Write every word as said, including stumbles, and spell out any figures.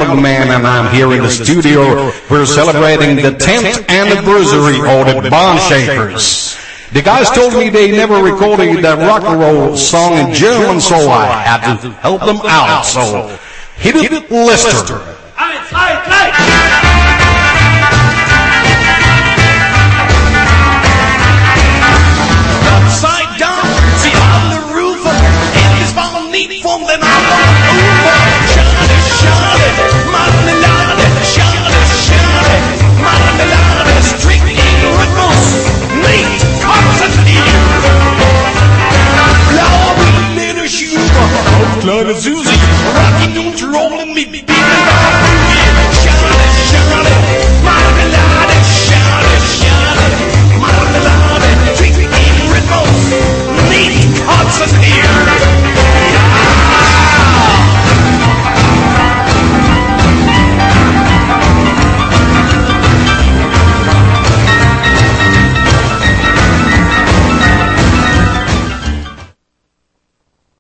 Young Man, and I'm here in the studio. We're celebrating the tenth anniversary of the Bone Shakers. The guys told me they never recorded that rock and roll song in German, so I had to help them out. So hit it, Lester. Eins, zwei, drei.